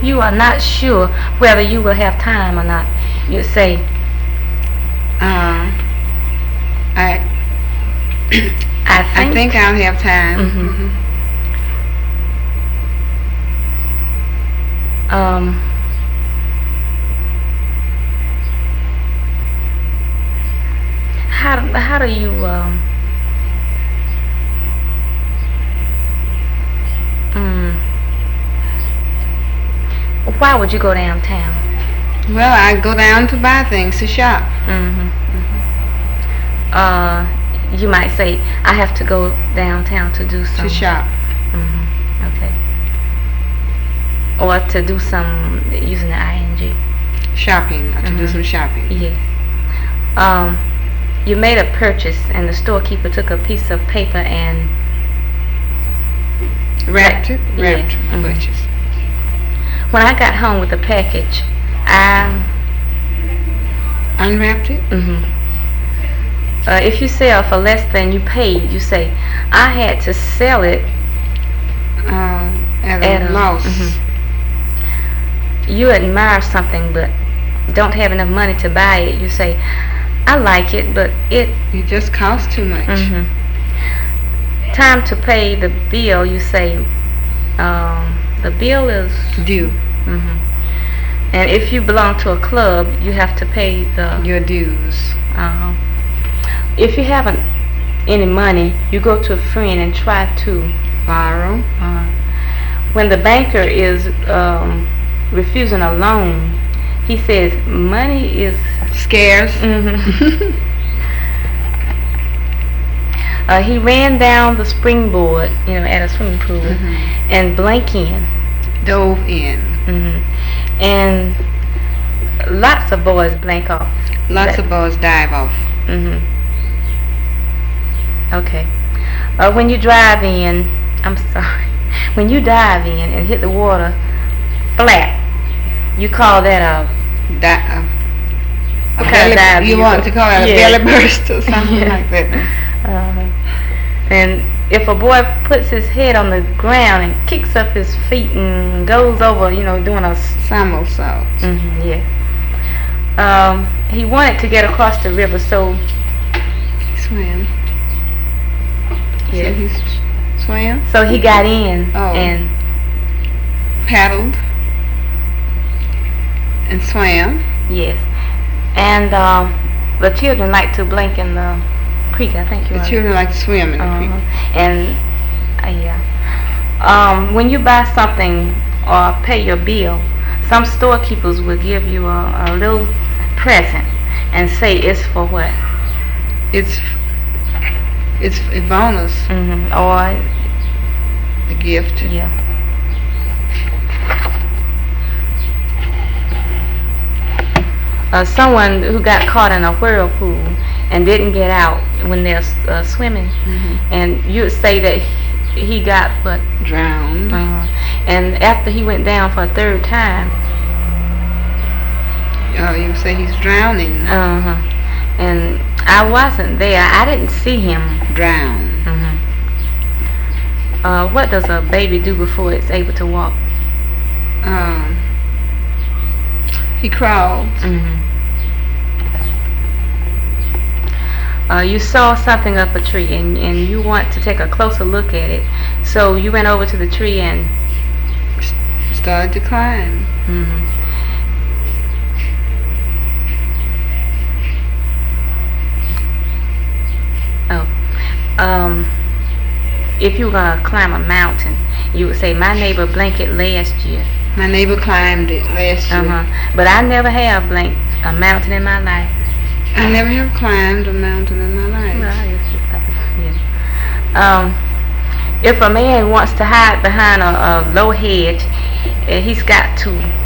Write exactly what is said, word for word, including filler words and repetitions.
you are not sure whether you will have time or not, you say, Uh, I I think, I think I'll have time. Mhm. Mhm. um, how how do you um, mm, why would you go downtown? Well, I go down to buy things to shop. hmm Uh, you might say, I have to go downtown to do some. To shop. hmm Okay. Or to do some using the ing. Shopping. To do Mhm. some shopping. Yes. Um, you made a purchase, and the storekeeper took a piece of paper and Wrapped it. Yes. Wrapped the Mhm. purchase. when I got home with the package, I Unwrapped it. hmm uh, if you sell for less than you paid, you say, I had to sell it Uh, at a at a loss. mhm. You admire something but don't have enough money to buy it. You say, I like it, but it It just costs too much. hmm time to pay the bill. You say, um, the bill is Due. hmm and if you belong to a club, you have to pay the. Your dues. Uh, if you haven't any money, you go to a friend and try to. Borrow. Uh, when the banker is um, refusing a loan, he says money is. Scarce. hmm uh, he ran down the springboard, you know, at a swimming pool, Mhm. and blank in. Dove in. hmm And lots of boys blank off. Lots That- of boys dive off. hmm Okay. Uh, when you drive in, I'm sorry. When you dive in and hit the water flat, you call that a. Di- uh, a What kind of belly- dive do you you want go- to call it a Yeah. belly burst or something Yeah. like that. Uh, and if a boy puts his head on the ground and kicks up his feet and goes over, you know, doing a. s- Somersault. Mhm, yeah. Um, he wanted to get across the river, so. Swim. So Yeah. he s- swam. So he got in Oh. and. Paddled. And swam. Yes. And um, the children like to blink in the creek, I think you The are. children like to swim in the Uh-huh. creek. And uh, yeah. Um, when you buy something or pay your bill, some storekeepers will give you a, a little present and say it's for what? It's it's a bonus. hmm Or The gift. yeah. Uh, someone who got caught in a whirlpool and didn't get out when they're uh, swimming, Mhm. and you would say that he, he got what? Drowned. Uh, and after he went down for a third time, Uh, you say he's drowning. uh-huh, and I wasn't there. I didn't see him. Drowned. hmm Uh, what does a baby do before it's able to walk? Um, he crawled. hmm Uh, you saw something up a tree and, and you want to take a closer look at it, so you went over to the tree and. Started to climb. mhm. Oh, um, if you were gonna climb a mountain, you would say, "My neighbor blanked last year." My neighbor climbed it last year. Uh huh. But I never have blanked a mountain in my life. I never have climbed a mountain in my life. Well, I guess it's not- yeah. Um, if a man wants to hide behind a, a low hedge, uh, he's got to